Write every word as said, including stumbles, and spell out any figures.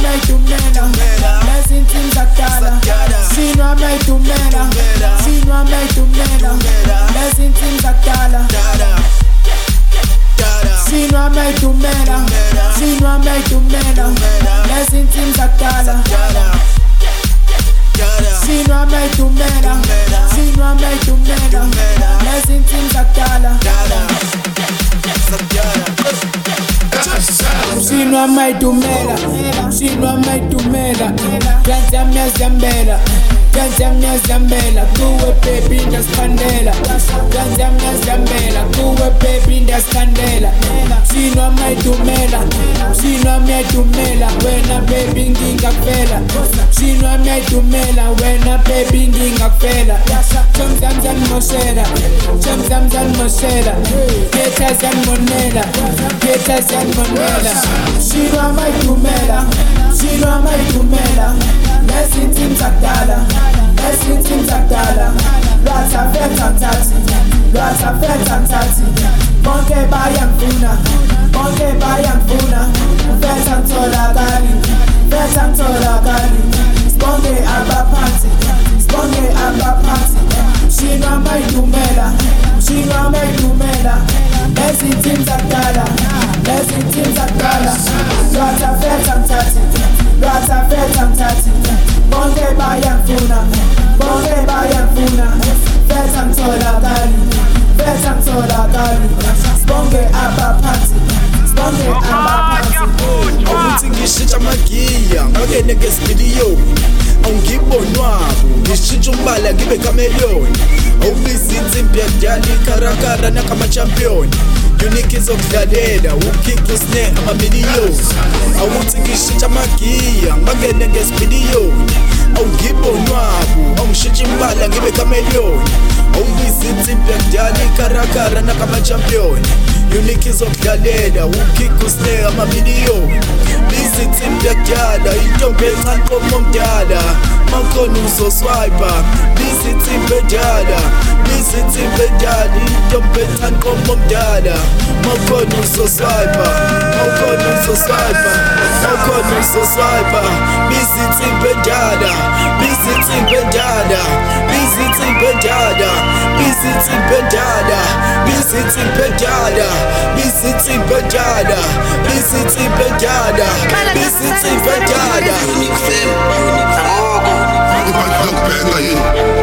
meitumela lezinsimbi zakudala sinwa meitumela sinwa meitumela lezinsimbi zakudala sinwa meitumela sinwa meitumela lezinsimbi zakudala sinwa meitumela sinwa meitumela lezinsimbi zakudala sinwa meitumela sinwa meitumela kanza myazambela kanza myazambela kuwe baby ndaskandela kanza myazambela kuwe baby ndaskandela sinwa meitumela sinwa meitumela wena baby ngingakufela sinwa meitumela wena baby ngingakufela chomzamzan moshela chomzamzan moshela ketazan monela ketazan monela sinwa meitumela sinwa meitumela lezinsimbi zakudala lezinsimbi zakudala lwatafetha mthathi lwatafetha mthathi bonke bayangifuna bonke bayangifuna fetha ngitholakali fetha ngitholakali sibonke abaphansi sibonke abaphansi sinwa meitumela sinwa meitumela lezinsimbi zakudala lezinsimbi zakudala lwatafetha mthathi lwatafetha mthathi bonke bayangifuna bonke bayangifuna fetha ngitholakali fetha ngitholakali sibonke abaphansi sibonke abaphansi awuthi ngishintsha amagiya ngakene ngesipiliyoni awungibonwabo ngishintsha umbala ngibe chameleon awubiza insimbi yakudala ikharakara nakama-champion unique izokudlalela ukick usne amamiliyoni awuthi ngishintsha amagiya ngakene ngesipiliyoni awungibonwabo awungishintsha imbala ngibe chameleon awubiza insimbi yakudala ikharakara nakama-champion unique izokudlalela ukick usne amamiliyoni biza insimbi yakudala intombi encane komomdala makhona uzoswipa biza insimbi endala biza insimbi endala intombi encane komomdala makhona uzoswipa makhona uzoswipa makhona uzoswipa biza insimbi endala biza insimbi endala biza insimbi endala biza insimbi endala biza insimbi endala biza insimbi endala biza insimbi endala biza insimbi endala Unique fam, unique fam. Ngibani ngikuphenga yini